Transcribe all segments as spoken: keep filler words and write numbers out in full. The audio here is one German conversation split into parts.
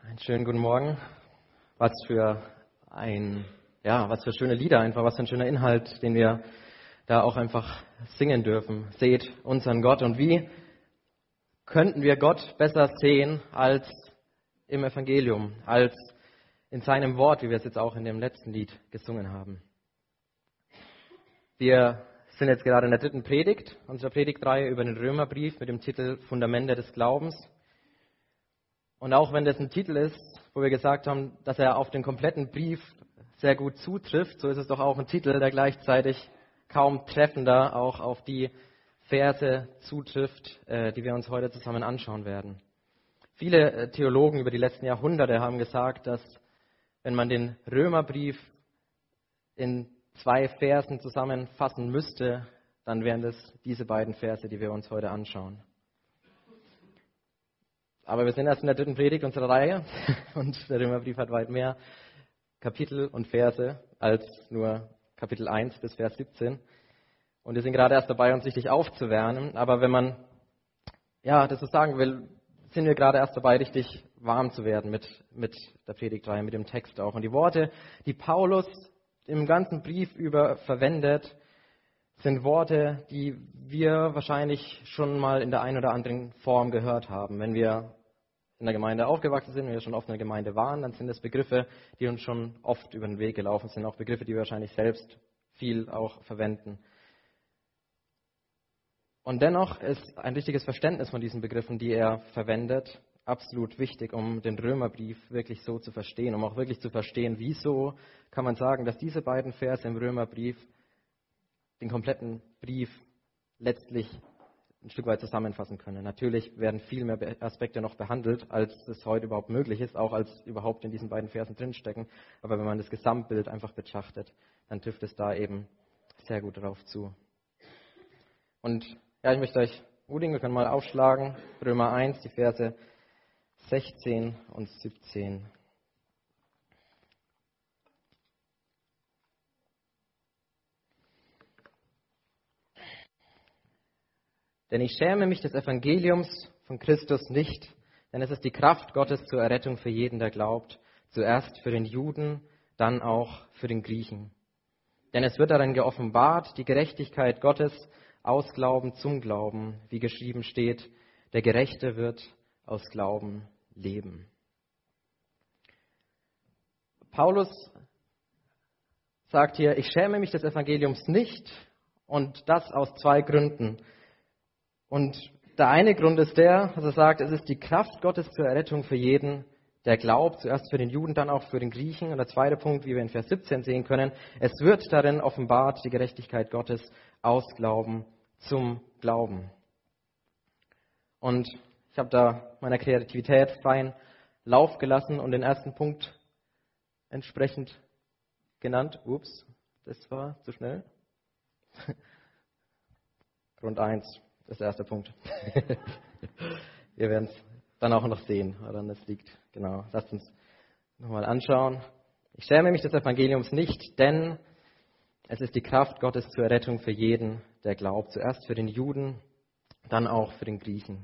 Einen schönen guten Morgen. Was für ein, ja, was für schöne Lieder einfach, was für ein schöner Inhalt, den wir da auch einfach singen dürfen. Seht unseren Gott. Und wie könnten wir Gott besser sehen als im Evangelium, als in seinem Wort, wie wir es jetzt auch in dem letzten Lied gesungen haben. Wir sind jetzt gerade in der dritten Predigt unserer Predigtreihe über den Römerbrief mit dem Titel Fundamente des Glaubens. Und auch wenn das ein Titel ist, wo wir gesagt haben, dass er auf den kompletten Brief sehr gut zutrifft, so ist es doch auch ein Titel, der gleichzeitig kaum treffender auch auf die Verse zutrifft, die wir uns heute zusammen anschauen werden. Viele Theologen über die letzten Jahrhunderte haben gesagt, dass wenn man den Römerbrief in zwei Versen zusammenfassen müsste, dann wären das diese beiden Verse, die wir uns heute anschauen. Aber wir sind erst in der dritten Predigt unserer Reihe und der Römerbrief hat weit mehr Kapitel und Verse als nur Kapitel eins bis Vers siebzehn. Und wir sind gerade erst dabei, uns richtig aufzuwärmen. Aber wenn man ja, das so sagen will, sind wir gerade erst dabei, richtig warm zu werden mit, mit der Predigtreihe, mit dem Text auch. Und die Worte, die Paulus im ganzen Brief über verwendet, sind Worte, die wir wahrscheinlich schon mal in der einen oder anderen Form gehört haben. Wenn wir in der Gemeinde aufgewachsen sind, wenn wir schon oft in der Gemeinde waren, dann sind es Begriffe, die uns schon oft über den Weg gelaufen sind, auch Begriffe, die wir wahrscheinlich selbst viel auch verwenden. Und dennoch ist ein richtiges Verständnis von diesen Begriffen, die er verwendet, absolut wichtig, um den Römerbrief wirklich so zu verstehen, um auch wirklich zu verstehen, wieso kann man sagen, dass diese beiden Verse im Römerbrief den kompletten Brief letztlich ein Stück weit zusammenfassen können. Natürlich werden viel mehr Aspekte noch behandelt, als es heute überhaupt möglich ist, auch als überhaupt in diesen beiden Versen drinstecken. Aber wenn man das Gesamtbild einfach betrachtet, dann trifft es da eben sehr gut darauf zu. Und ja, ich möchte euch ermutigen, wir können mal aufschlagen, Römer eins, die Verse sechzehn und siebzehn. Denn ich schäme mich des Evangeliums von Christus nicht, denn es ist die Kraft Gottes zur Errettung für jeden, der glaubt, zuerst für den Juden, dann auch für den Griechen. Denn es wird darin geoffenbart, die Gerechtigkeit Gottes aus Glauben zum Glauben, wie geschrieben steht, der Gerechte wird aus Glauben leben. Paulus sagt hier, ich schäme mich des Evangeliums nicht, und das aus zwei Gründen. Und der eine Grund ist der, dass er sagt, es ist die Kraft Gottes zur Errettung für jeden, der glaubt, zuerst für den Juden, dann auch für den Griechen. Und der zweite Punkt, wie wir in Vers siebzehn sehen können, es wird darin offenbart, die Gerechtigkeit Gottes aus Glauben zum Glauben. Und ich habe da meiner Kreativität freien Lauf gelassen und den ersten Punkt entsprechend genannt. Ups, das war zu schnell. Grund eins. Das ist der erste Punkt. Wir werden es dann auch noch sehen, woran das liegt. Genau, lasst uns nochmal anschauen. Ich schäme mich des Evangeliums nicht, denn es ist die Kraft Gottes zur Errettung für jeden, der glaubt. Zuerst für den Juden, dann auch für den Griechen.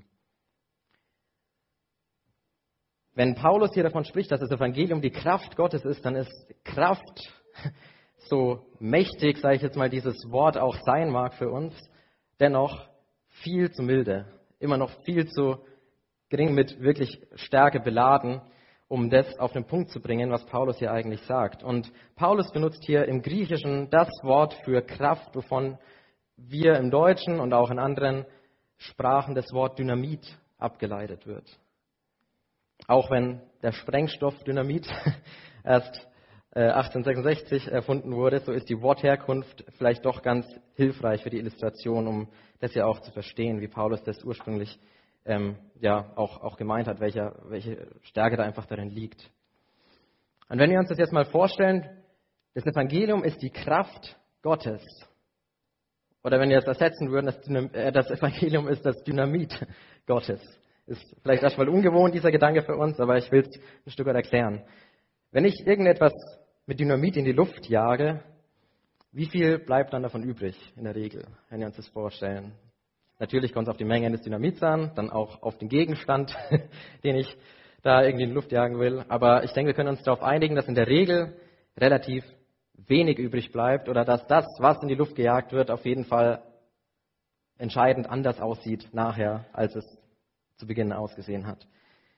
Wenn Paulus hier davon spricht, dass das Evangelium die Kraft Gottes ist, dann ist Kraft, so mächtig, sage ich jetzt mal, dieses Wort auch sein mag für uns, dennoch viel zu milde, immer noch viel zu gering mit wirklich Stärke beladen, um das auf den Punkt zu bringen, was Paulus hier eigentlich sagt. Und Paulus benutzt hier im Griechischen das Wort für Kraft, wovon wir im Deutschen und auch in anderen Sprachen das Wort Dynamit abgeleitet wird. Auch wenn der Sprengstoff Dynamit erst achtzehnhundertsechsundsechzig erfunden wurde, so ist die Wortherkunft vielleicht doch ganz hilfreich für die Illustration, um das ja auch zu verstehen, wie Paulus das ursprünglich ähm, ja auch, auch gemeint hat, welche, welche Stärke da einfach darin liegt. Und wenn wir uns das jetzt mal vorstellen, das Evangelium ist die Kraft Gottes. Oder wenn wir es ersetzen würden, das, Dynam- äh, das Evangelium ist das Dynamit Gottes. Ist vielleicht erstmal ungewohnt, dieser Gedanke für uns, aber ich will es ein Stück weit erklären. Wenn ich irgendetwas mit Dynamit in die Luft jage, wie viel bleibt dann davon übrig in der Regel, wenn wir uns das vorstellen? Natürlich kommt es auf die Menge des Dynamits an, dann auch auf den Gegenstand, den ich da irgendwie in die Luft jagen will. Aber ich denke, wir können uns darauf einigen, dass in der Regel relativ wenig übrig bleibt oder dass das, was in die Luft gejagt wird, auf jeden Fall entscheidend anders aussieht nachher, als es zu Beginn ausgesehen hat.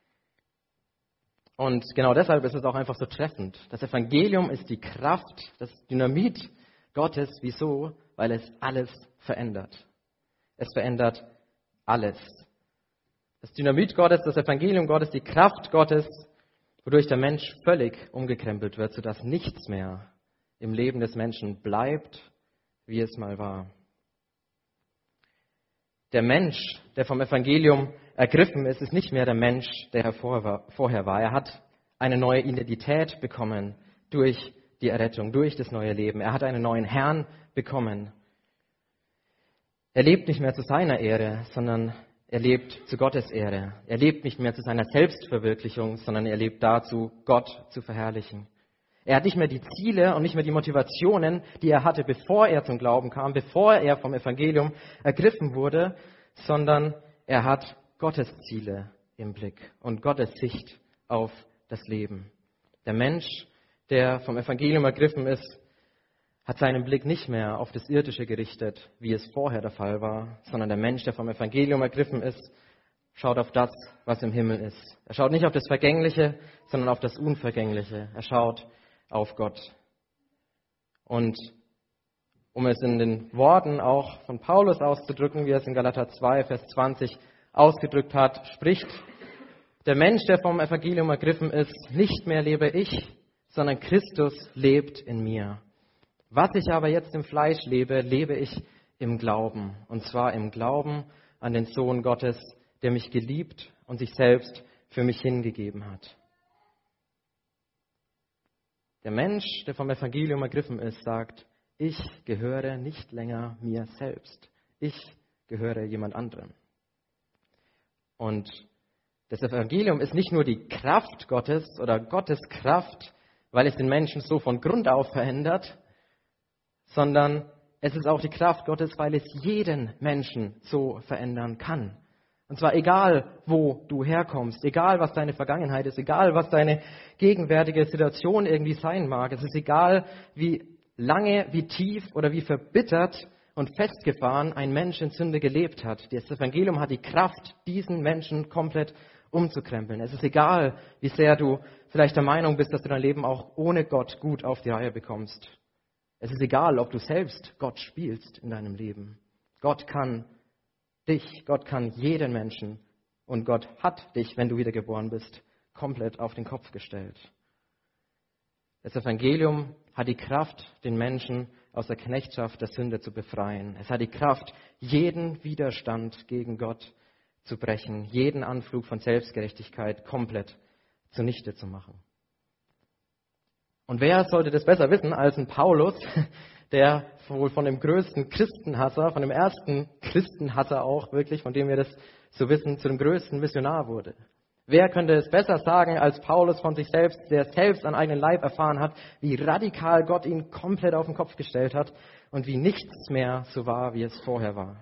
Und genau deshalb ist es auch einfach so treffend. Das Evangelium ist die Kraft, das Dynamit Gottes. Wieso? Weil es alles verändert. Es verändert alles. Das Dynamit Gottes, das Evangelium Gottes, die Kraft Gottes, wodurch der Mensch völlig umgekrempelt wird, sodass nichts mehr im Leben des Menschen bleibt, wie es mal war. Der Mensch, der vom Evangelium ergriffen ist, ist nicht mehr der Mensch, der er vorher war. Er hat eine neue Identität bekommen durch die Errettung, durch das neue Leben. Er hat einen neuen Herrn bekommen. Er lebt nicht mehr zu seiner Ehre, sondern er lebt zu Gottes Ehre. Er lebt nicht mehr zu seiner Selbstverwirklichung, sondern er lebt dazu, Gott zu verherrlichen. Er hat nicht mehr die Ziele und nicht mehr die Motivationen, die er hatte, bevor er zum Glauben kam, bevor er vom Evangelium ergriffen wurde, sondern er hat Gottes Ziele im Blick und Gottes Sicht auf das Leben. Der Mensch, der vom Evangelium ergriffen ist, hat seinen Blick nicht mehr auf das Irdische gerichtet, wie es vorher der Fall war, sondern der Mensch, der vom Evangelium ergriffen ist, schaut auf das, was im Himmel ist. Er schaut nicht auf das Vergängliche, sondern auf das Unvergängliche. Er schaut auf Gott. Und um es in den Worten auch von Paulus auszudrücken, wie er es in Galater zwei, Vers zwanzig ausgedrückt hat, spricht der Mensch, der vom Evangelium ergriffen ist, nicht mehr lebe ich, sondern Christus lebt in mir. Was ich aber jetzt im Fleisch lebe, lebe ich im Glauben. Und zwar im Glauben an den Sohn Gottes, der mich geliebt und sich selbst für mich hingegeben hat. Der Mensch, der vom Evangelium ergriffen ist, sagt, ich gehöre nicht länger mir selbst. Ich gehöre jemand anderem. Und das Evangelium ist nicht nur die Kraft Gottes oder Gottes Kraft, weil es den Menschen so von Grund auf verändert, sondern es ist auch die Kraft Gottes, weil es jeden Menschen so verändern kann. Und zwar egal, wo du herkommst, egal, was deine Vergangenheit ist, egal, was deine gegenwärtige Situation irgendwie sein mag. Es ist egal, wie lange, wie tief oder wie verbittert und festgefahren ein Mensch in Sünde gelebt hat. Das Evangelium hat die Kraft, diesen Menschen komplett umzukrempeln. Es ist egal, wie sehr du vielleicht der Meinung bist, dass du dein Leben auch ohne Gott gut auf die Reihe bekommst. Es ist egal, ob du selbst Gott spielst in deinem Leben. Gott kann dich, Gott kann jeden Menschen und Gott hat dich, wenn du wiedergeboren bist, komplett auf den Kopf gestellt. Das Evangelium hat die Kraft, den Menschen aus der Knechtschaft der Sünde zu befreien. Es hat die Kraft, jeden Widerstand gegen Gott zu brechen, jeden Anflug von Selbstgerechtigkeit komplett zunichte zu machen. Und wer sollte das besser wissen als ein Paulus, der wohl von dem größten Christenhasser, von dem ersten Christenhasser auch wirklich, von dem wir das so wissen, zu dem größten Missionar wurde. Wer könnte es besser sagen als Paulus von sich selbst, der selbst an eigenen Leib erfahren hat, wie radikal Gott ihn komplett auf den Kopf gestellt hat und wie nichts mehr so war, wie es vorher war.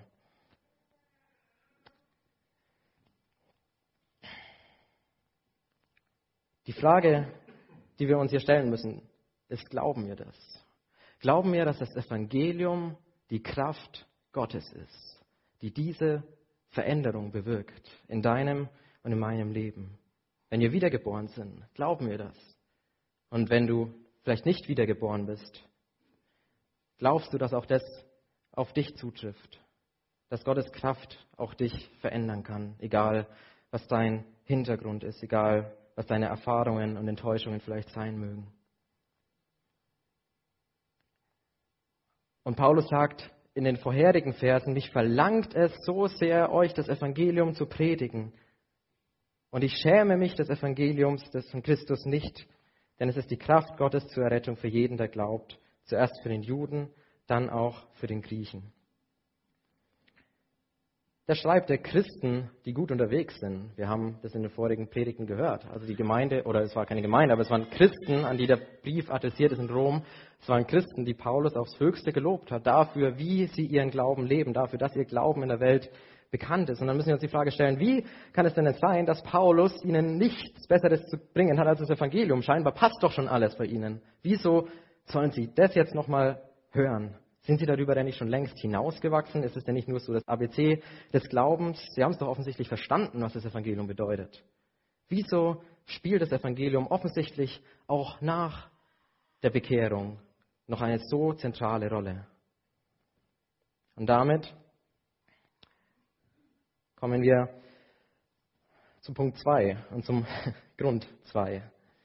Die Frage, die wir uns hier stellen müssen, ist, glauben wir das? Glauben wir, dass das Evangelium die Kraft Gottes ist, die diese Veränderung bewirkt in deinem und in meinem Leben? Wenn wir wiedergeboren sind, glauben wir das? Und wenn du vielleicht nicht wiedergeboren bist, glaubst du, dass auch das auf dich zutrifft? Dass Gottes Kraft auch dich verändern kann, egal was dein Hintergrund ist, egal was deine Erfahrungen und Enttäuschungen vielleicht sein mögen. Und Paulus sagt in den vorherigen Versen, mich verlangt es so sehr, euch das Evangelium zu predigen. Und ich schäme mich des Evangeliums des von Christus nicht, denn es ist die Kraft Gottes zur Errettung für jeden, der glaubt. Zuerst für den Juden, dann auch für den Griechen. Da schreibt er Christen, die gut unterwegs sind. Wir haben das in den vorigen Predigten gehört. Also die Gemeinde, oder es war keine Gemeinde, aber es waren Christen, an die der Brief adressiert ist in Rom. Es waren Christen, die Paulus aufs Höchste gelobt hat, dafür, wie sie ihren Glauben leben, dafür, dass ihr Glauben in der Welt bekannt ist. Und dann müssen wir uns die Frage stellen, wie kann es denn jetzt sein, dass Paulus ihnen nichts Besseres zu bringen hat als das Evangelium? Scheinbar passt doch schon alles bei ihnen. Wieso sollen sie das jetzt nochmal hören? Sind sie darüber denn nicht schon längst hinausgewachsen? Ist es denn nicht nur so das A B C des Glaubens? Sie haben es doch offensichtlich verstanden, was das Evangelium bedeutet. Wieso spielt das Evangelium offensichtlich auch nach der Bekehrung noch eine so zentrale Rolle? Und damit kommen wir zu Punkt zwei und zum Grund zwei.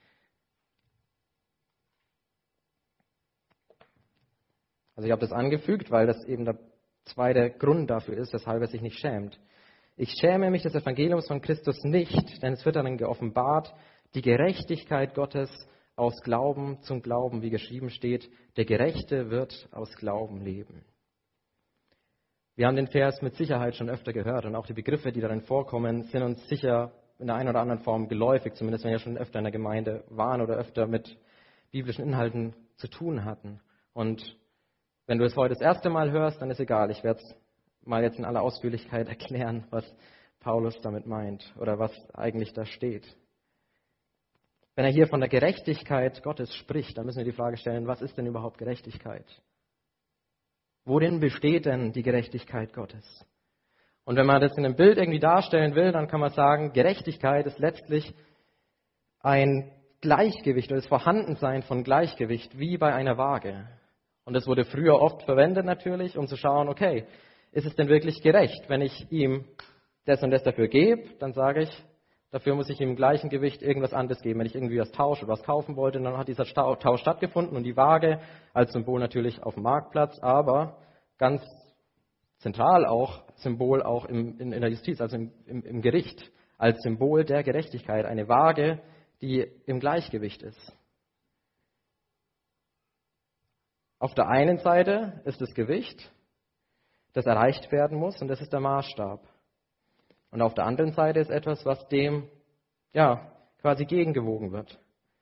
Also ich habe das angefügt, weil das eben der zweite Grund dafür ist, weshalb er sich nicht schämt. Ich schäme mich des Evangeliums von Christus nicht, denn es wird darin geoffenbart, die Gerechtigkeit Gottes aus Glauben zum Glauben, wie geschrieben steht, der Gerechte wird aus Glauben leben. Wir haben den Vers mit Sicherheit schon öfter gehört und auch die Begriffe, die darin vorkommen, sind uns sicher in der einen oder anderen Form geläufig, zumindest wenn wir schon öfter in der Gemeinde waren oder öfter mit biblischen Inhalten zu tun hatten. Und wenn du es heute das erste Mal hörst, dann ist egal. Ich werde es mal jetzt in aller Ausführlichkeit erklären, was Paulus damit meint oder was eigentlich da steht. Wenn er hier von der Gerechtigkeit Gottes spricht, dann müssen wir die Frage stellen, was ist denn überhaupt Gerechtigkeit? Worin besteht denn die Gerechtigkeit Gottes? Und wenn man das in einem Bild irgendwie darstellen will, dann kann man sagen, Gerechtigkeit ist letztlich ein Gleichgewicht oder das Vorhandensein von Gleichgewicht, wie bei einer Waage. Und das wurde früher oft verwendet natürlich, um zu schauen, okay, ist es denn wirklich gerecht? Wenn ich ihm das und das dafür gebe, dann sage ich, dafür muss ich ihm im gleichen Gewicht irgendwas anderes geben. Wenn ich irgendwie was tausche oder was kaufen wollte, dann hat dieser Tausch stattgefunden und die Waage als Symbol natürlich auf dem Marktplatz, aber ganz zentral auch Symbol auch im, in, in der Justiz, also im, im, im Gericht, als Symbol der Gerechtigkeit. Eine Waage, die im Gleichgewicht ist. Auf der einen Seite ist das Gewicht, das erreicht werden muss, und das ist der Maßstab. Und auf der anderen Seite ist etwas, was dem ja quasi gegengewogen wird.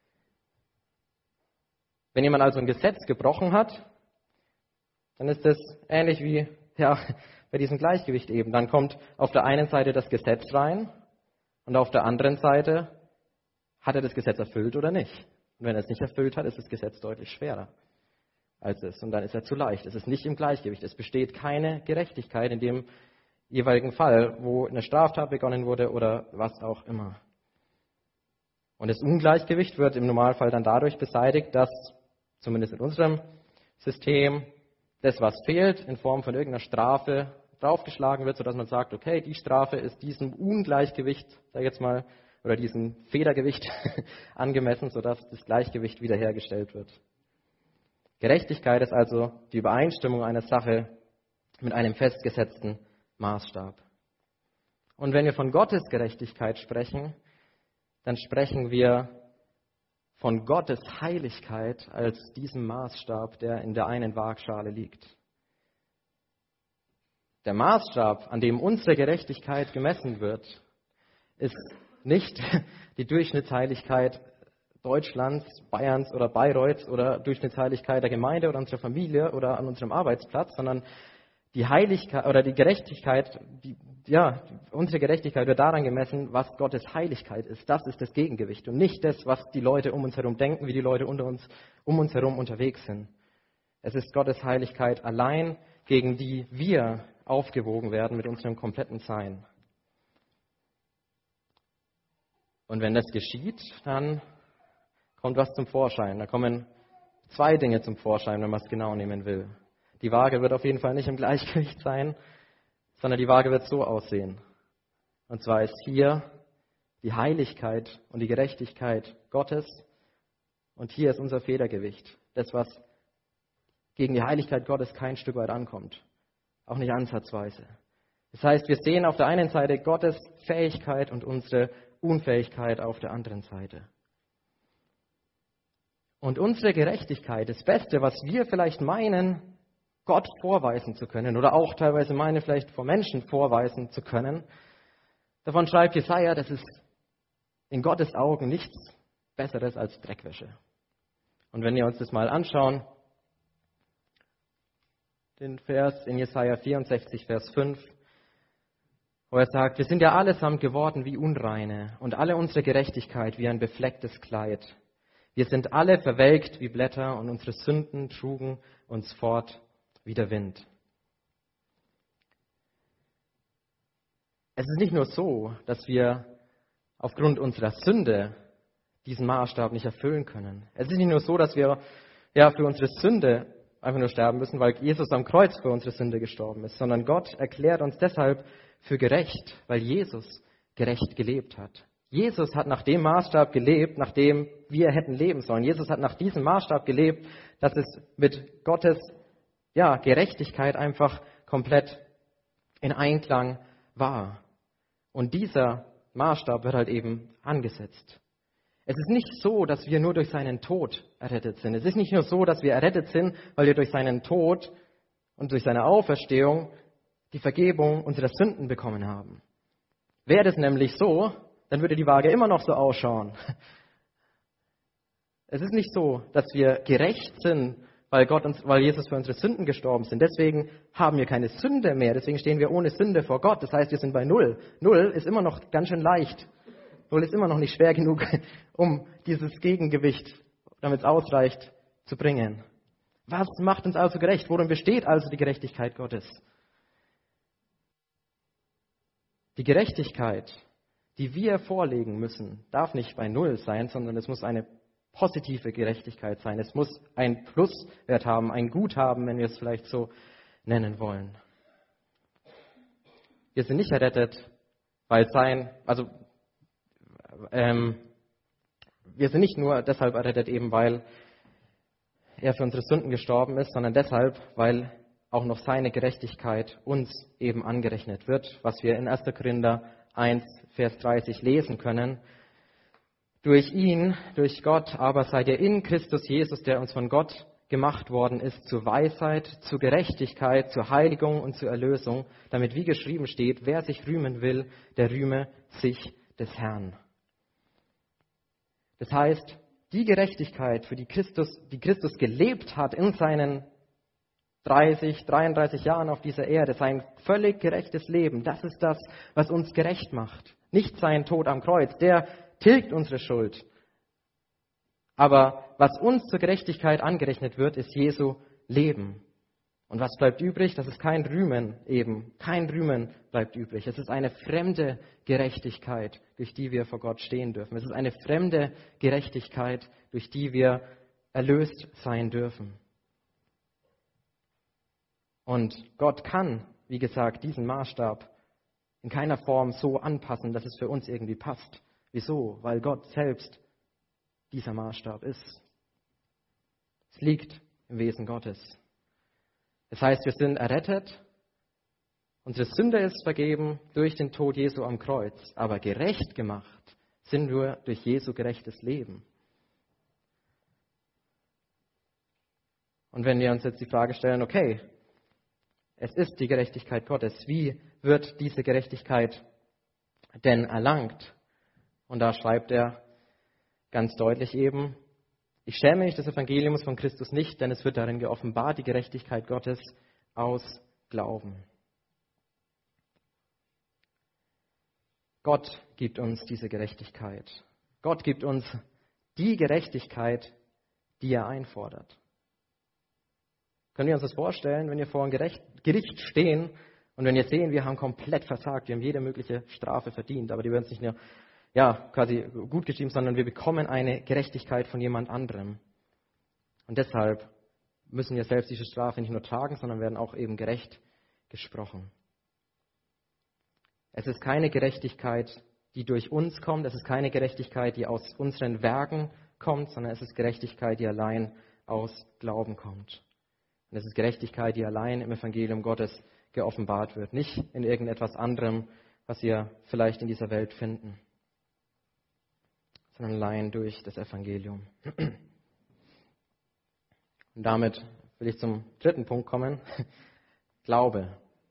Wenn jemand also ein Gesetz gebrochen hat, dann ist das ähnlich wie ja, bei diesem Gleichgewicht eben. Dann kommt auf der einen Seite das Gesetz rein und auf der anderen Seite hat er das Gesetz erfüllt oder nicht. Und wenn er es nicht erfüllt hat, ist das Gesetz deutlich schwerer als es. Und dann ist er zu leicht. Es ist nicht im Gleichgewicht. Es besteht keine Gerechtigkeit in dem jeweiligen Fall, wo eine Straftat begonnen wurde oder was auch immer. Und das Ungleichgewicht wird im Normalfall dann dadurch beseitigt, dass, zumindest in unserem System, das, was fehlt, in Form von irgendeiner Strafe draufgeschlagen wird, sodass man sagt, okay, die Strafe ist diesem Ungleichgewicht, sag ich jetzt mal, oder diesem Federgewicht angemessen, sodass das Gleichgewicht wiederhergestellt wird. Gerechtigkeit ist also die Übereinstimmung einer Sache mit einem festgesetzten Maßstab. Und wenn wir von Gottes Gerechtigkeit sprechen, dann sprechen wir von Gottes Heiligkeit als diesem Maßstab, der in der einen Waagschale liegt. Der Maßstab, an dem unsere Gerechtigkeit gemessen wird, ist nicht die Durchschnittsheiligkeit Deutschlands, Bayerns oder Bayreuths oder Durchschnittsheiligkeit der Gemeinde oder unserer Familie oder an unserem Arbeitsplatz, sondern die Heiligkeit oder die Gerechtigkeit, die, ja, unsere Gerechtigkeit wird daran gemessen, was Gottes Heiligkeit ist. Das ist das Gegengewicht und nicht das, was die Leute um uns herum denken, wie die Leute unter uns, um uns herum unterwegs sind. Es ist Gottes Heiligkeit allein, gegen die wir aufgewogen werden mit unserem kompletten Sein. Und wenn das geschieht, dann kommt was zum Vorschein. Da kommen zwei Dinge zum Vorschein, wenn man es genau nehmen will. Die Waage wird auf jeden Fall nicht im Gleichgewicht sein, sondern die Waage wird so aussehen. Und zwar ist hier die Heiligkeit und die Gerechtigkeit Gottes und hier ist unser Federgewicht. Das, was gegen die Heiligkeit Gottes kein Stück weit ankommt. Auch nicht ansatzweise. Das heißt, wir sehen auf der einen Seite Gottes Fähigkeit und unsere Unfähigkeit auf der anderen Seite. Und unsere Gerechtigkeit, das Beste, was wir vielleicht meinen, Gott vorweisen zu können oder auch teilweise meine vielleicht vor Menschen vorweisen zu können, davon schreibt Jesaja, das ist in Gottes Augen nichts Besseres als Dreckwäsche. Und wenn wir uns das mal anschauen, den Vers in Jesaja vierundsechzig, Vers fünf, wo er sagt, wir sind ja allesamt geworden wie Unreine und alle unsere Gerechtigkeit wie ein beflecktes Kleid. Wir sind alle verwelkt wie Blätter und unsere Sünden trugen uns fort wie der Wind. Es ist nicht nur so, dass wir aufgrund unserer Sünde diesen Maßstab nicht erfüllen können. Es ist nicht nur so, dass wir ja für unsere Sünde einfach nur sterben müssen, weil Jesus am Kreuz für unsere Sünde gestorben ist, sondern Gott erklärt uns deshalb für gerecht, weil Jesus gerecht gelebt hat. Jesus hat nach dem Maßstab gelebt, nach dem wir hätten leben sollen. Jesus hat nach diesem Maßstab gelebt, dass es mit Gottes ja, Gerechtigkeit einfach komplett in Einklang war. Und dieser Maßstab wird halt eben angesetzt. Es ist nicht so, dass wir nur durch seinen Tod errettet sind. Es ist nicht nur so, dass wir errettet sind, weil wir durch seinen Tod und durch seine Auferstehung die Vergebung unserer Sünden bekommen haben. Wäre das nämlich so, dann würde die Waage immer noch so ausschauen. Es ist nicht so, dass wir gerecht sind, weil Gott uns, weil Jesus für unsere Sünden gestorben sind. Deswegen haben wir keine Sünde mehr. Deswegen stehen wir ohne Sünde vor Gott. Das heißt, wir sind bei Null. Null ist immer noch ganz schön leicht. Null ist immer noch nicht schwer genug, um dieses Gegengewicht, damit es ausreicht, zu bringen. Was macht uns also gerecht? Worin besteht also die Gerechtigkeit Gottes? Die Gerechtigkeit, die wir vorlegen müssen, darf nicht bei Null sein, sondern es muss eine positive Gerechtigkeit sein. Es muss einen Pluswert haben, ein Guthaben, wenn wir es vielleicht so nennen wollen. Wir sind nicht errettet, weil sein, also ähm, wir sind nicht nur deshalb errettet, eben weil er für unsere Sünden gestorben ist, sondern deshalb, weil auch noch seine Gerechtigkeit uns eben angerechnet wird, was wir in erster Korinther eins, Vers dreißig lesen können. Durch ihn, durch Gott, aber seid ihr in Christus Jesus, der uns von Gott gemacht worden ist, zur Weisheit, zur Gerechtigkeit, zur Heiligung und zur Erlösung, damit wie geschrieben steht, wer sich rühmen will, der rühme sich des Herrn. Das heißt, die Gerechtigkeit, für die Christus, die Christus gelebt hat in seinen dreißig, dreiunddreißig Jahren auf dieser Erde, sein völlig gerechtes Leben, das ist das, was uns gerecht macht. Nicht sein Tod am Kreuz, der tilgt unsere Schuld. Aber was uns zur Gerechtigkeit angerechnet wird, ist Jesu Leben. Und was bleibt übrig? Das ist kein Rühmen eben. Kein Rühmen bleibt übrig. Es ist eine fremde Gerechtigkeit, durch die wir vor Gott stehen dürfen. Es ist eine fremde Gerechtigkeit, durch die wir erlöst sein dürfen. Und Gott kann, wie gesagt, diesen Maßstab in keiner Form so anpassen, dass es für uns irgendwie passt. Wieso? Weil Gott selbst dieser Maßstab ist. Es liegt im Wesen Gottes. Das heißt, wir sind errettet, unsere Sünde ist vergeben durch den Tod Jesu am Kreuz, aber gerecht gemacht sind wir durch Jesu gerechtes Leben. Und wenn wir uns jetzt die Frage stellen, okay, es ist die Gerechtigkeit Gottes, wie wird diese Gerechtigkeit denn erlangt? Und da schreibt er ganz deutlich eben, ich schäme mich des Evangeliums von Christus nicht, denn es wird darin geoffenbart, die Gerechtigkeit Gottes aus Glauben. Gott gibt uns diese Gerechtigkeit. Gott gibt uns die Gerechtigkeit, die er einfordert. Können wir uns das vorstellen, wenn wir vor einem Gericht stehen und wenn wir sehen, wir haben komplett versagt, wir haben jede mögliche Strafe verdient, aber die werden uns nicht nur ja, quasi gut geschrieben, sondern wir bekommen eine Gerechtigkeit von jemand anderem. Und deshalb müssen wir selbst diese Strafe nicht nur tragen, sondern werden auch eben gerecht gesprochen. Es ist keine Gerechtigkeit, die durch uns kommt, es ist keine Gerechtigkeit, die aus unseren Werken kommt, sondern es ist Gerechtigkeit, die allein aus Glauben kommt. Und es ist Gerechtigkeit, die allein im Evangelium Gottes geoffenbart wird, nicht in irgendetwas anderem, was wir vielleicht in dieser Welt finden, sondern allein durch das Evangelium. Und damit will ich zum dritten Punkt kommen. Glaube.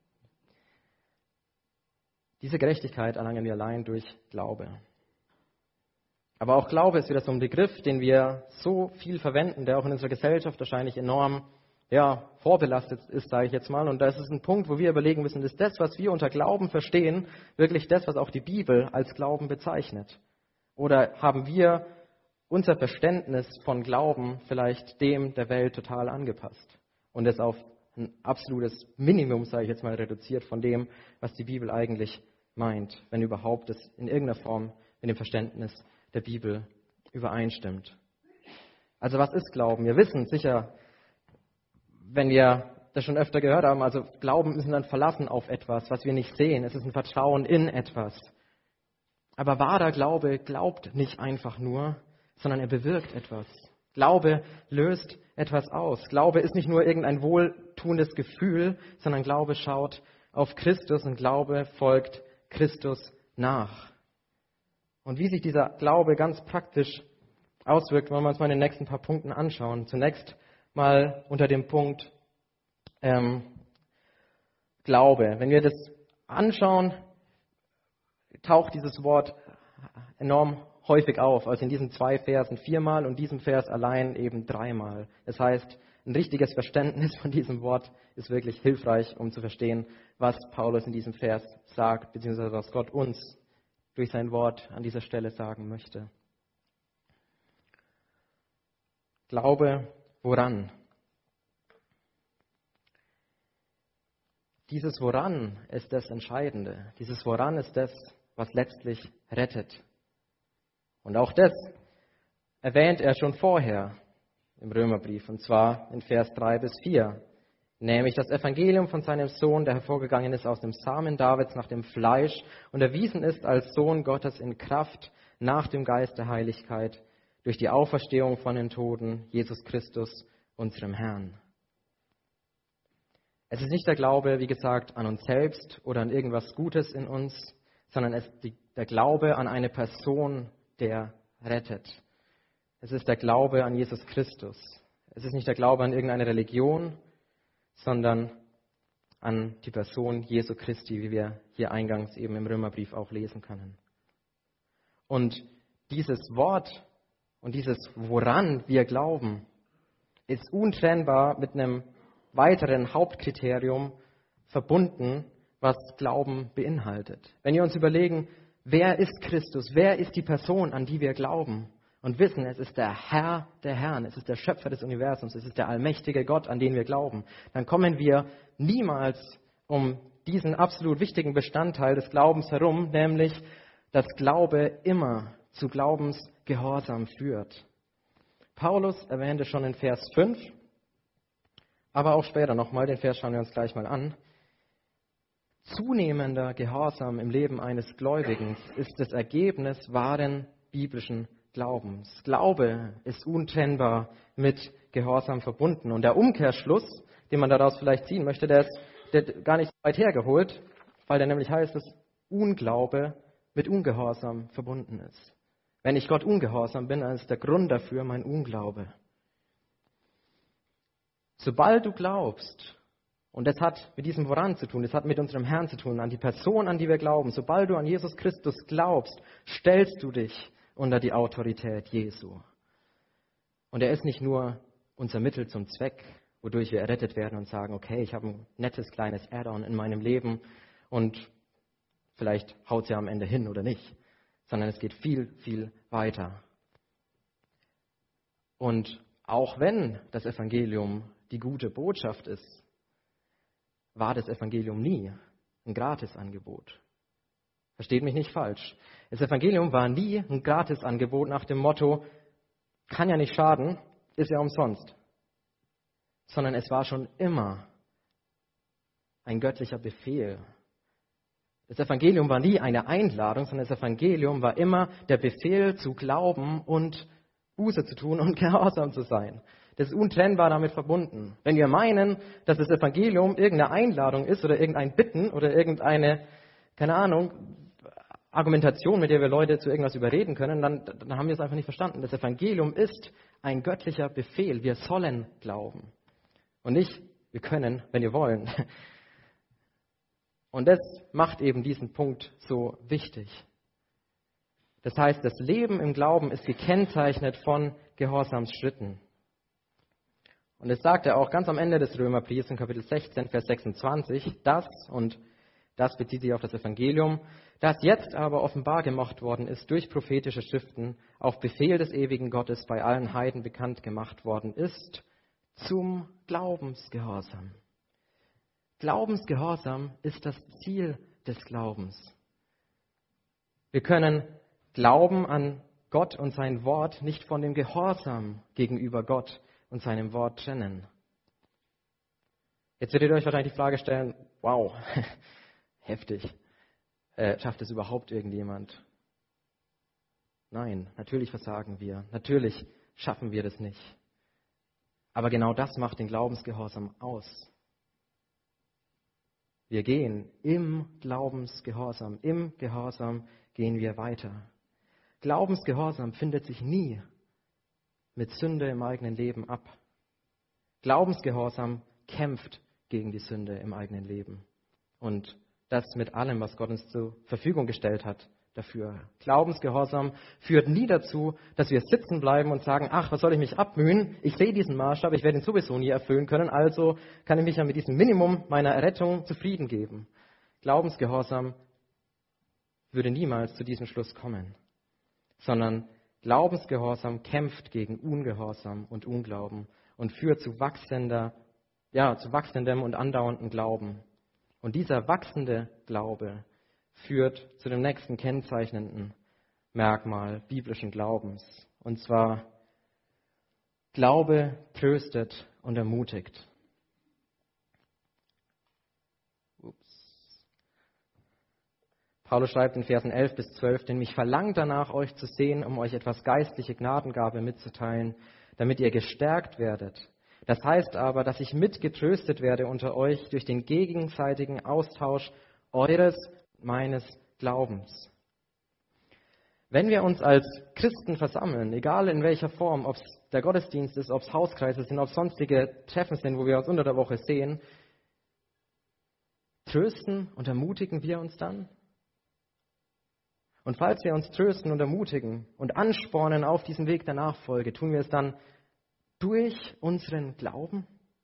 Diese Gerechtigkeit erlangen wir allein durch Glaube. Aber auch Glaube ist wieder so ein Begriff, den wir so viel verwenden, der auch in unserer Gesellschaft wahrscheinlich enorm ja, vorbelastet ist, sage ich jetzt mal. Und das ist ein Punkt, wo wir überlegen müssen, ist das, was wir unter Glauben verstehen, wirklich das, was auch die Bibel als Glauben bezeichnet? Oder haben wir unser Verständnis von Glauben vielleicht dem der Welt total angepasst und es auf ein absolutes Minimum, sage ich jetzt mal, reduziert von dem, was die Bibel eigentlich meint, wenn überhaupt es in irgendeiner Form mit dem Verständnis der Bibel übereinstimmt. Also was ist Glauben? Wir wissen sicher, wenn wir das schon öfter gehört haben, also Glauben ist ein Verlassen auf etwas, was wir nicht sehen. Es ist ein Vertrauen in etwas. Aber wahrer Glaube glaubt nicht einfach nur, sondern er bewirkt etwas. Glaube löst etwas aus. Glaube ist nicht nur irgendein wohltuendes Gefühl, sondern Glaube schaut auf Christus und Glaube folgt Christus nach. Und wie sich dieser Glaube ganz praktisch auswirkt, wollen wir uns mal in den nächsten paar Punkten anschauen. Zunächst mal unter dem Punkt ähm, Glaube. Wenn wir das anschauen, taucht dieses Wort enorm häufig auf. Also in diesen zwei Versen viermal und diesem Vers allein eben dreimal. Das heißt, ein richtiges Verständnis von diesem Wort ist wirklich hilfreich, um zu verstehen, was Paulus in diesem Vers sagt, beziehungsweise was Gott uns durch sein Wort an dieser Stelle sagen möchte. Glaube woran? Dieses Woran ist das Entscheidende. Dieses Woran ist das, was letztlich rettet. Und auch das erwähnt er schon vorher im Römerbrief, und zwar in Vers drei bis vier. Nämlich das Evangelium von seinem Sohn, der hervorgegangen ist aus dem Samen Davids nach dem Fleisch und erwiesen ist als Sohn Gottes in Kraft nach dem Geist der Heiligkeit durch die Auferstehung von den Toten, Jesus Christus, unserem Herrn. Es ist nicht der Glaube, wie gesagt, an uns selbst oder an irgendwas Gutes in uns, sondern es ist der Glaube an eine Person, der rettet. Es ist der Glaube an Jesus Christus. Es ist nicht der Glaube an irgendeine Religion, sondern an die Person Jesu Christi, wie wir hier eingangs eben im Römerbrief auch lesen können. Und dieses Wort und dieses woran wir glauben, ist untrennbar mit einem weiteren Hauptkriterium verbunden, was Glauben beinhaltet. Wenn wir uns überlegen, wer ist Christus, wer ist die Person, an die wir glauben und wissen, es ist der Herr der Herren, es ist der Schöpfer des Universums, es ist der allmächtige Gott, an den wir glauben, dann kommen wir niemals um diesen absolut wichtigen Bestandteil des Glaubens herum, nämlich, dass Glaube immer zu Glaubensgehorsam führt. Paulus erwähnte schon in Vers fünf, aber auch später nochmal, den Vers schauen wir uns gleich mal an. Zunehmender Gehorsam im Leben eines Gläubigen ist das Ergebnis wahren biblischen Glaubens. Glaube ist untrennbar mit Gehorsam verbunden. Und der Umkehrschluss, den man daraus vielleicht ziehen möchte, der ist, der gar nicht so weit hergeholt, weil der nämlich heißt, dass Unglaube mit Ungehorsam verbunden ist. Wenn ich Gott ungehorsam bin, dann ist der Grund dafür mein Unglaube. Sobald du glaubst, und das hat mit diesem Woran zu tun, das hat mit unserem Herrn zu tun, an die Person, an die wir glauben, sobald du an Jesus Christus glaubst, stellst du dich unter die Autorität Jesu. Und er ist nicht nur unser Mittel zum Zweck, wodurch wir errettet werden und sagen, okay, ich habe ein nettes kleines Add-on in meinem Leben und vielleicht haut es ja am Ende hin oder nicht, sondern es geht viel, viel weiter. Und auch wenn das Evangelium die gute Botschaft ist, war das Evangelium nie ein Gratisangebot. Versteht mich nicht falsch. Das Evangelium war nie ein Gratisangebot nach dem Motto, kann ja nicht schaden, ist ja umsonst. Sondern es war schon immer ein göttlicher Befehl. Das Evangelium war nie eine Einladung, sondern das Evangelium war immer der Befehl zu glauben und Buße zu tun und gehorsam zu sein. Das ist untrennbar damit verbunden. Wenn wir meinen, dass das Evangelium irgendeine Einladung ist oder irgendein Bitten oder irgendeine, keine Ahnung, Argumentation, mit der wir Leute zu irgendwas überreden können, dann, dann haben wir es einfach nicht verstanden. Das Evangelium ist ein göttlicher Befehl. Wir sollen glauben. Und nicht, wir können, wenn wir wollen. Und das macht eben diesen Punkt so wichtig. Das heißt, das Leben im Glauben ist gekennzeichnet von Gehorsamsschritten. Und es sagt er auch ganz am Ende des Römerbriefs in Kapitel sechzehn, Vers sechsundzwanzig, das, und das bezieht sich auf das Evangelium, das jetzt aber offenbar gemacht worden ist durch prophetische Schriften, auf Befehl des ewigen Gottes bei allen Heiden bekannt gemacht worden ist, zum Glaubensgehorsam. Glaubensgehorsam ist das Ziel des Glaubens. Wir können glauben an Gott und sein Wort nicht von dem Gehorsam gegenüber Gott und seinem Wort trennen. Jetzt werdet ihr euch wahrscheinlich die Frage stellen, wow, heftig, äh, schafft es überhaupt irgendjemand? Nein, natürlich versagen wir, natürlich schaffen wir das nicht. Aber genau das macht den Glaubensgehorsam aus. Wir gehen im Glaubensgehorsam, im Gehorsam gehen wir weiter. Glaubensgehorsam findet sich nie mit Sünde im eigenen Leben ab. Glaubensgehorsam kämpft gegen die Sünde im eigenen Leben. Und das mit allem, was Gott uns zur Verfügung gestellt hat dafür. Glaubensgehorsam führt nie dazu, dass wir sitzen bleiben und sagen, ach, was soll ich mich abmühen? Ich sehe diesen Maßstab, ich werde ihn sowieso nie erfüllen können, also kann ich mich ja mit diesem Minimum meiner Errettung zufrieden geben. Glaubensgehorsam würde niemals zu diesem Schluss kommen, sondern Glaubensgehorsam kämpft gegen Ungehorsam und Unglauben und führt zu wachsender, ja, zu wachsendem und andauerndem Glauben. Und dieser wachsende Glaube führt zu dem nächsten kennzeichnenden Merkmal biblischen Glaubens. Und zwar, Glaube tröstet und ermutigt. Ups. Paulus schreibt in Versen elf bis zwölf, denn mich verlangt danach, euch zu sehen, um euch etwas geistliche Gnadengabe mitzuteilen, damit ihr gestärkt werdet. Das heißt aber, dass ich mitgetröstet werde unter euch durch den gegenseitigen Austausch eures, meines Glaubens. Wenn wir uns als Christen versammeln, egal in welcher Form, ob es der Gottesdienst ist, ob es Hauskreise sind, ob es sonstige Treffen sind, wo wir uns unter der Woche sehen, trösten und ermutigen wir uns dann? Und falls wir uns trösten und ermutigen und anspornen auf diesem Weg der Nachfolge, tun wir es dann durch unseren Glauben?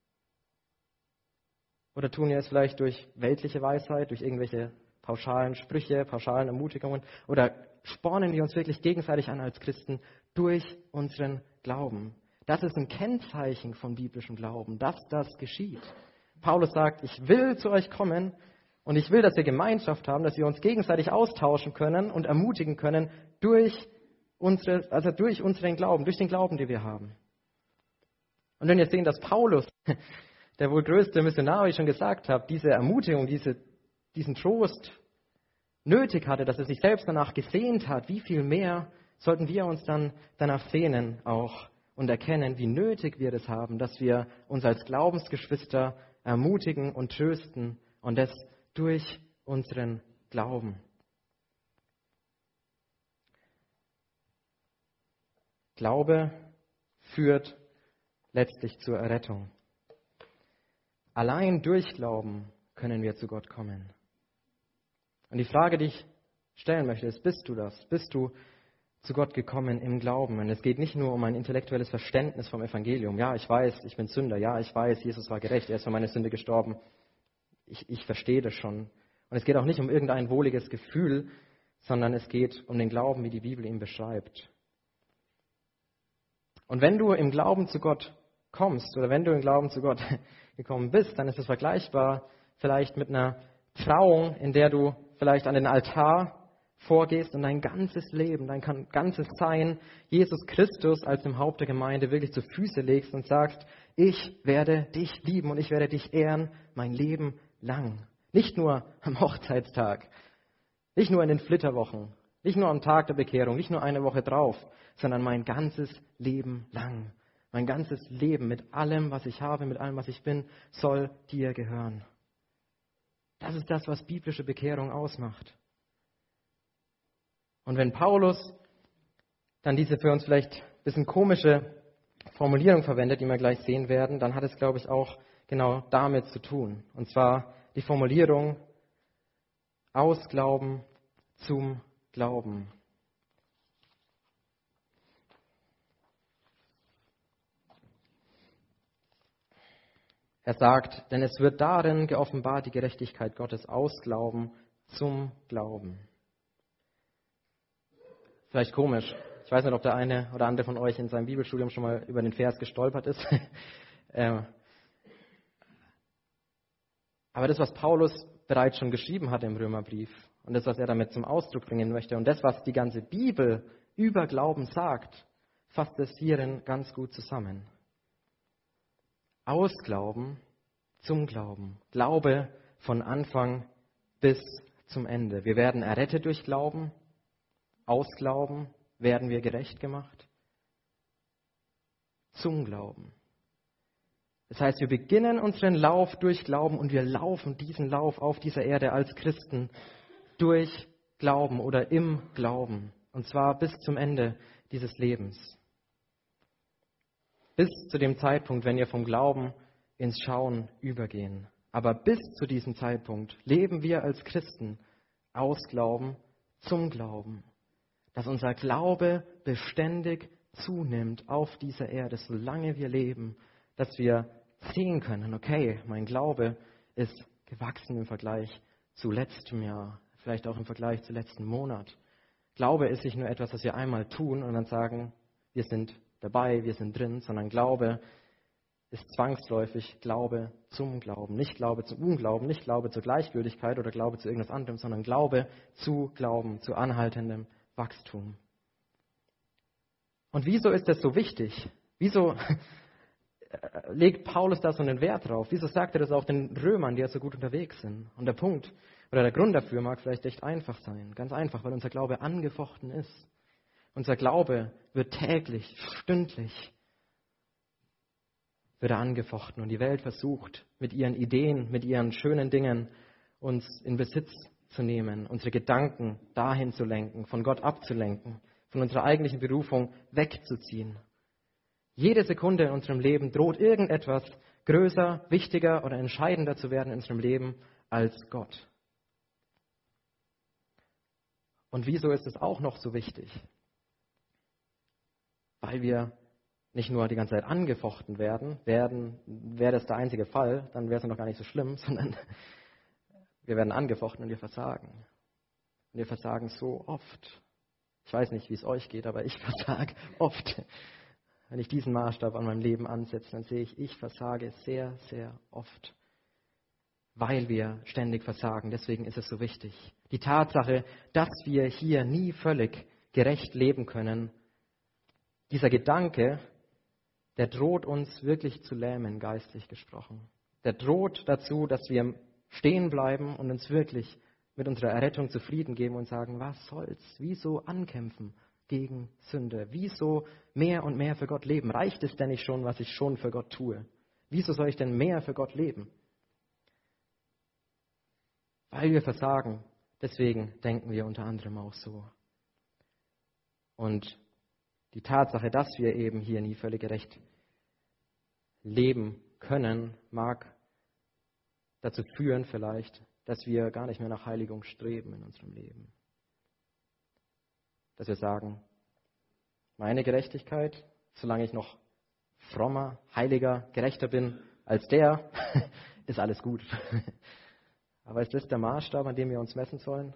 Oder tun wir es vielleicht durch weltliche Weisheit, durch irgendwelche pauschalen Sprüche, pauschalen Ermutigungen? Oder spornen wir uns wirklich gegenseitig an als Christen durch unseren Glauben? Das ist ein Kennzeichen von biblischem Glauben, dass das geschieht. Paulus sagt, ich will zu euch kommen und ich will, dass wir Gemeinschaft haben, dass wir uns gegenseitig austauschen können und ermutigen können durch unsere, also durch unseren Glauben, durch den Glauben, den wir haben. Und wenn wir sehen, dass Paulus, der wohl größte Missionar, wie ich schon gesagt habe, diese Ermutigung, diese, diesen Trost nötig hatte, dass er sich selbst danach gesehnt hat, wie viel mehr sollten wir uns dann danach sehnen auch und erkennen, wie nötig wir das haben, dass wir uns als Glaubensgeschwister ermutigen und trösten und das durch unseren Glauben. Glaube führt letztlich zur Errettung. Allein durch Glauben können wir zu Gott kommen. Und die Frage, die ich stellen möchte, ist, bist du das? Bist du zu Gott gekommen im Glauben? Und es geht nicht nur um ein intellektuelles Verständnis vom Evangelium. Ja, ich weiß, ich bin Sünder. Ja, ich weiß, Jesus war gerecht. Er ist für meine Sünde gestorben. Ich, ich verstehe das schon. Und es geht auch nicht um irgendein wohliges Gefühl, sondern es geht um den Glauben, wie die Bibel ihn beschreibt. Und wenn du im Glauben zu Gott kommst oder wenn du im Glauben zu Gott gekommen bist, dann ist es vergleichbar vielleicht mit einer Trauung, in der du vielleicht an den Altar vorgehst und dein ganzes Leben, dein ganzes Sein Jesus Christus als dem Haupt der Gemeinde wirklich zu Füße legst und sagst, ich werde dich lieben und ich werde dich ehren mein Leben lang. Nicht nur am Hochzeitstag, nicht nur in den Flitterwochen, nicht nur am Tag der Bekehrung, nicht nur eine Woche drauf, sondern mein ganzes Leben lang. Mein ganzes Leben mit allem, was ich habe, mit allem, was ich bin, soll dir gehören. Das ist das, was biblische Bekehrung ausmacht. Und wenn Paulus dann diese für uns vielleicht ein bisschen komische Formulierung verwendet, die wir gleich sehen werden, dann hat es, glaube ich, auch genau damit zu tun. Und zwar die Formulierung aus Glauben zum Glauben. Er sagt, denn es wird darin geoffenbart die Gerechtigkeit Gottes aus Glauben zum Glauben. Vielleicht komisch. Ich weiß nicht, ob der eine oder andere von euch in seinem Bibelstudium schon mal über den Vers gestolpert ist. Aber das, was Paulus bereits schon geschrieben hat im Römerbrief und das, was er damit zum Ausdruck bringen möchte und das, was die ganze Bibel über Glauben sagt, fasst es hierin ganz gut zusammen. Aus Glauben zum Glauben. Glaube von Anfang bis zum Ende. Wir werden errettet durch Glauben. Aus Glauben werden wir gerecht gemacht. Zum Glauben. Das heißt, wir beginnen unseren Lauf durch Glauben und wir laufen diesen Lauf auf dieser Erde als Christen durch Glauben oder im Glauben. Und zwar bis zum Ende dieses Lebens. Bis zu dem Zeitpunkt, wenn wir vom Glauben ins Schauen übergehen. Aber bis zu diesem Zeitpunkt leben wir als Christen aus Glauben zum Glauben. Dass unser Glaube beständig zunimmt auf dieser Erde, solange wir leben, dass wir sehen können, okay, mein Glaube ist gewachsen im Vergleich zu letztem Jahr, vielleicht auch im Vergleich zu letzten Monat. Glaube ist nicht nur etwas, was wir einmal tun und dann sagen, wir sind dabei, wir sind drin, sondern Glaube ist zwangsläufig Glaube zum Glauben. Nicht Glaube zum Unglauben, nicht Glaube zur Gleichgültigkeit oder Glaube zu irgendwas anderem, sondern Glaube zu Glauben, zu anhaltendem Wachstum. Und wieso ist das so wichtig? Wieso legt Paulus da so einen Wert drauf? Wieso sagt er das auch den Römern, die ja so gut unterwegs sind? Und der Punkt oder der Grund dafür mag vielleicht echt einfach sein. Ganz einfach, weil unser Glaube angefochten ist. Unser Glaube wird täglich, stündlich wird er angefochten und die Welt versucht, mit ihren Ideen, mit ihren schönen Dingen uns in Besitz zu nehmen, unsere Gedanken dahin zu lenken, von Gott abzulenken, von unserer eigentlichen Berufung wegzuziehen. Jede Sekunde in unserem Leben droht irgendetwas größer, wichtiger oder entscheidender zu werden in unserem Leben als Gott. Und wieso ist es auch noch so wichtig? Weil wir nicht nur die ganze Zeit angefochten werden, werden wäre das der einzige Fall, dann wäre es noch gar nicht so schlimm, sondern wir werden angefochten und wir versagen. Und wir versagen so oft. Ich weiß nicht, wie es euch geht, aber ich versage oft. Wenn ich diesen Maßstab an meinem Leben ansetze, dann sehe ich, ich versage sehr, sehr oft. Weil wir ständig versagen. Deswegen ist es so wichtig. Die Tatsache, dass wir hier nie völlig gerecht leben können, dieser Gedanke, der droht uns wirklich zu lähmen, geistlich gesprochen. Der droht dazu, dass wir stehen bleiben und uns wirklich mit unserer Errettung zufrieden geben und sagen, was soll's? Wieso ankämpfen gegen Sünde? Wieso mehr und mehr für Gott leben? Reicht es denn nicht schon, was ich schon für Gott tue? Wieso soll ich denn mehr für Gott leben? Weil wir versagen. Deswegen denken wir unter anderem auch so. Und die Tatsache, dass wir eben hier nie völlig gerecht leben können, mag dazu führen vielleicht, dass wir gar nicht mehr nach Heiligung streben in unserem Leben. Dass wir sagen, meine Gerechtigkeit, solange ich noch frommer, heiliger, gerechter bin als der, ist alles gut. Aber ist das der Maßstab, an dem wir uns messen sollen?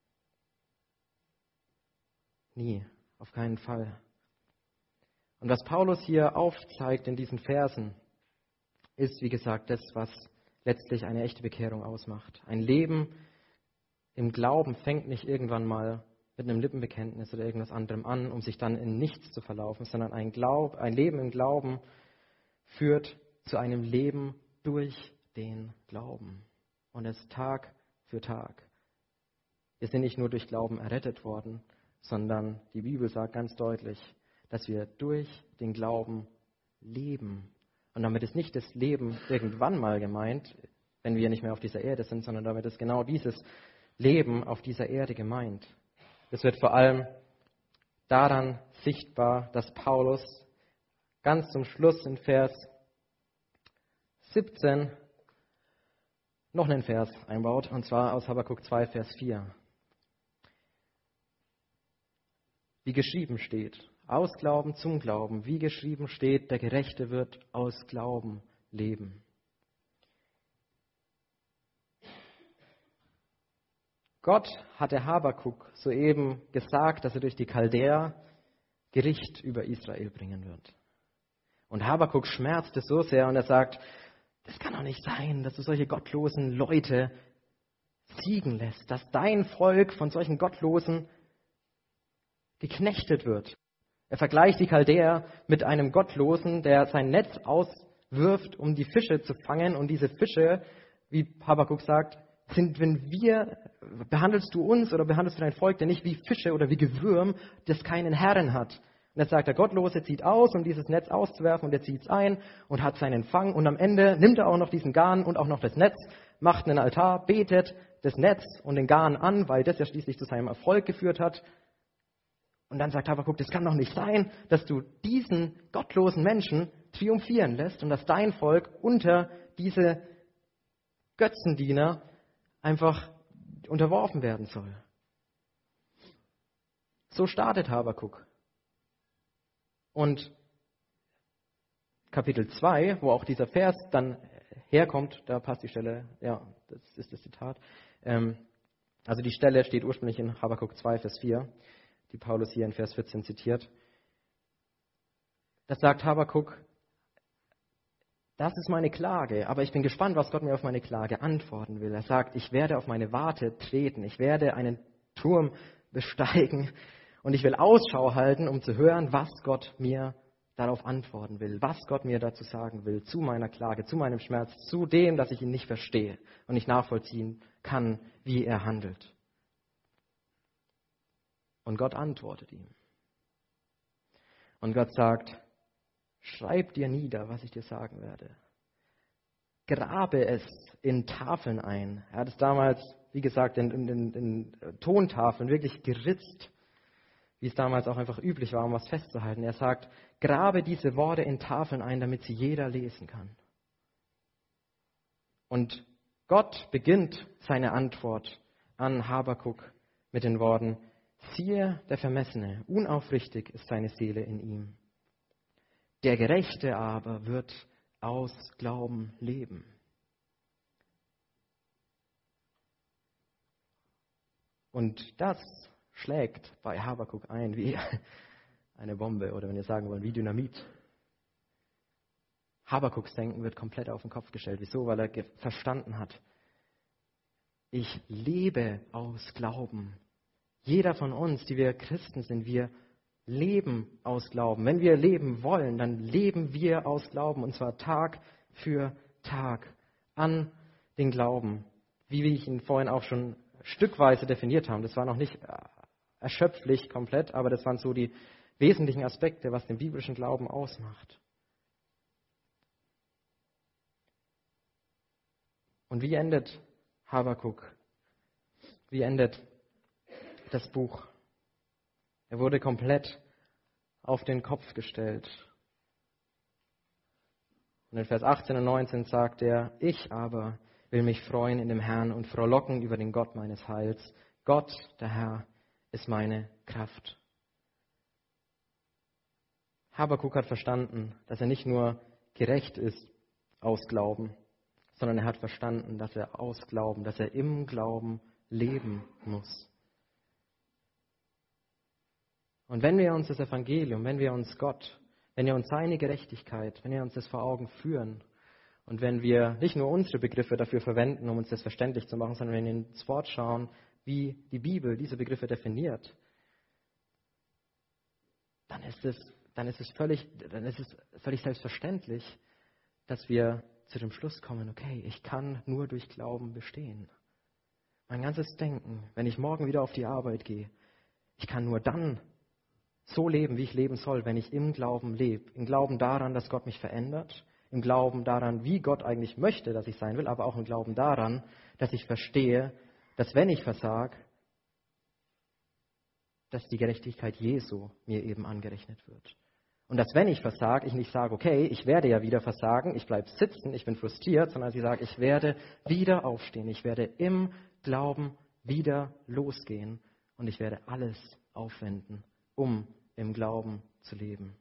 Nie, auf keinen Fall. Und was Paulus hier aufzeigt in diesen Versen, ist, wie gesagt, das, was letztlich eine echte Bekehrung ausmacht. Ein Leben im Glauben fängt nicht irgendwann mal mit einem Lippenbekenntnis oder irgendwas anderem an, um sich dann in nichts zu verlaufen, sondern ein, Glaub, ein Leben im Glauben führt zu einem Leben durch den Glauben. Und es Tag für Tag. Wir sind nicht nur durch Glauben errettet worden, sondern die Bibel sagt ganz deutlich, dass wir durch den Glauben leben. Und damit ist nicht das Leben irgendwann mal gemeint, wenn wir nicht mehr auf dieser Erde sind, sondern damit ist genau dieses Leben auf dieser Erde gemeint. Es wird vor allem daran sichtbar, dass Paulus ganz zum Schluss in Vers siebzehn noch einen Vers einbaut, und zwar aus Habakuk zwei, Vers vier. Wie geschrieben steht, aus Glauben zum Glauben, wie geschrieben steht, der Gerechte wird aus Glauben leben. Gott hatte Habakuk soeben gesagt, dass er durch die Chaldäer Gericht über Israel bringen wird. Und Habakuk schmerzt es so sehr und er sagt, das kann doch nicht sein, dass du solche gottlosen Leute siegen lässt, dass dein Volk von solchen Gottlosen geknechtet wird. Er vergleicht die Chaldäer mit einem Gottlosen, der sein Netz auswirft, um die Fische zu fangen. Und diese Fische, wie Habakuk sagt, sind, wenn wir, behandelst du uns oder behandelst du dein Volk denn nicht wie Fische oder wie Gewürm, das keinen Herren hat. Und jetzt sagt der Gottlose, zieht aus, um dieses Netz auszuwerfen, und er zieht es ein und hat seinen Fang. Und am Ende nimmt er auch noch diesen Garn und auch noch das Netz, macht einen Altar, betet das Netz und den Garn an, weil das ja schließlich zu seinem Erfolg geführt hat. Und dann sagt Habakuk, das kann doch nicht sein, dass du diesen gottlosen Menschen triumphieren lässt und dass dein Volk unter diese Götzendiener einfach unterworfen werden soll. So startet Habakuk. Und Kapitel zwei, wo auch dieser Vers dann herkommt, da passt die Stelle, ja, das ist das Zitat. Ähm, also die Stelle steht ursprünglich in Habakuk zwei, Vers vier, die Paulus hier in Vers vierzehn zitiert. Das sagt Habakuk, das ist meine Klage, aber ich bin gespannt, was Gott mir auf meine Klage antworten will. Er sagt, ich werde auf meine Warte treten, ich werde einen Turm besteigen und ich will Ausschau halten, um zu hören, was Gott mir darauf antworten will, was Gott mir dazu sagen will, zu meiner Klage, zu meinem Schmerz, zu dem, dass ich ihn nicht verstehe und nicht nachvollziehen kann, wie er handelt. Und Gott antwortet ihm. Und Gott sagt, schreib dir nieder, was ich dir sagen werde. Grabe es in Tafeln ein. Er hat es damals, wie gesagt, in, in, in, in Tontafeln wirklich geritzt, wie es damals auch einfach üblich war, um was festzuhalten. Er sagt, grabe diese Worte in Tafeln ein, damit sie jeder lesen kann. Und Gott beginnt seine Antwort an Habakuk mit den Worten, siehe, der Vermessene, unaufrichtig ist seine Seele in ihm. Der Gerechte aber wird aus Glauben leben. Und das schlägt bei Habakuk ein wie eine Bombe oder wenn ihr sagen wollt, wie Dynamit. Habakuks Denken wird komplett auf den Kopf gestellt. Wieso? Weil er verstanden hat, ich lebe aus Glauben. Jeder von uns, die wir Christen sind, wir leben aus Glauben. Wenn wir leben wollen, dann leben wir aus Glauben und zwar Tag für Tag an den Glauben. Wie wir ihn vorhin auch schon stückweise definiert haben. Das war noch nicht erschöpflich komplett, aber das waren so die wesentlichen Aspekte, was den biblischen Glauben ausmacht. Und wie endet Habakuk? Wie endet das Buch? Er wurde komplett auf den Kopf gestellt. Und in Vers achtzehn und neunzehn sagt er, ich aber will mich freuen in dem Herrn und frohlocken über den Gott meines Heils. Gott, der Herr, ist meine Kraft. Habakuk hat verstanden, dass er nicht nur gerecht ist aus Glauben, sondern er hat verstanden, dass er aus Glauben, dass er im Glauben leben muss. Und wenn wir uns das Evangelium, wenn wir uns Gott, wenn wir uns seine Gerechtigkeit, wenn wir uns das vor Augen führen und wenn wir nicht nur unsere Begriffe dafür verwenden, um uns das verständlich zu machen, sondern wenn wir ins Wort schauen, wie die Bibel diese Begriffe definiert, dann ist es, dann ist es völlig, dann ist es völlig selbstverständlich, dass wir zu dem Schluss kommen, okay, ich kann nur durch Glauben bestehen. Mein ganzes Denken, wenn ich morgen wieder auf die Arbeit gehe, ich kann nur dann so leben, wie ich leben soll, wenn ich im Glauben lebe. Im Glauben daran, dass Gott mich verändert, im Glauben daran, wie Gott eigentlich möchte, dass ich sein will, aber auch im Glauben daran, dass ich verstehe, dass wenn ich versage, dass die Gerechtigkeit Jesu mir eben angerechnet wird. Und dass wenn ich versage, ich nicht sage, okay, ich werde ja wieder versagen, ich bleibe sitzen, ich bin frustriert, sondern ich sage, ich werde wieder aufstehen, ich werde im Glauben wieder losgehen und ich werde alles aufwenden, um im Glauben zu leben.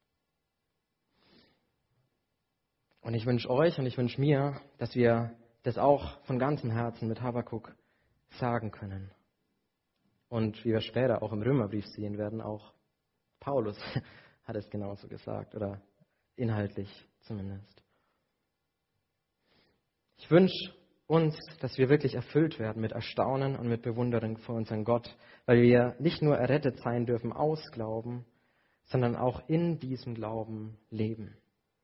Und ich wünsche euch und ich wünsche mir, dass wir das auch von ganzem Herzen mit Habakuk sagen können. Und wie wir später auch im Römerbrief sehen werden, auch Paulus hat es genauso gesagt, oder inhaltlich zumindest. Ich wünsche uns, dass wir wirklich erfüllt werden mit Erstaunen und mit Bewunderung vor unserem Gott, weil wir nicht nur errettet sein dürfen aus Glauben, sondern auch in diesem Glauben leben.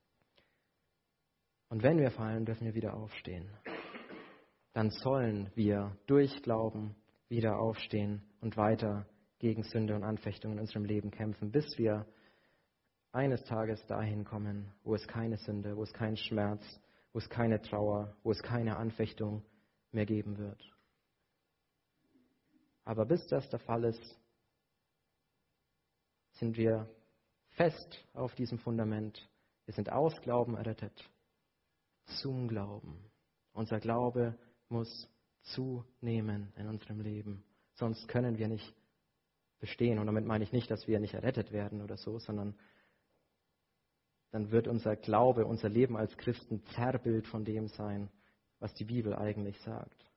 Und wenn wir fallen, dürfen wir wieder aufstehen. Dann sollen wir durch Glauben wieder aufstehen und weiter gegen Sünde und Anfechtung in unserem Leben kämpfen, bis wir eines Tages dahin kommen, wo es keine Sünde, wo es keinen Schmerz, wo es keine Trauer, wo es keine Anfechtung mehr geben wird. Aber bis das der Fall ist, sind wir fest auf diesem Fundament. Wir sind aus Glauben errettet, zum Glauben. Unser Glaube muss zunehmen in unserem Leben, sonst können wir nicht bestehen. Und damit meine ich nicht, dass wir nicht errettet werden oder so, sondern dann wird unser Glaube, unser Leben als Christen Zerrbild von dem sein, was die Bibel eigentlich sagt.